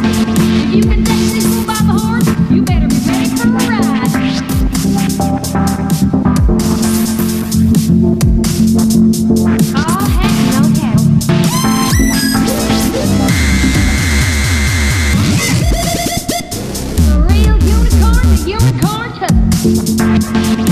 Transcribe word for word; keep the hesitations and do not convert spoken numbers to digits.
If you can take this bull by the horns, you better be ready for a ride. All hat, no cattle. A real unicorn, a unicorn too.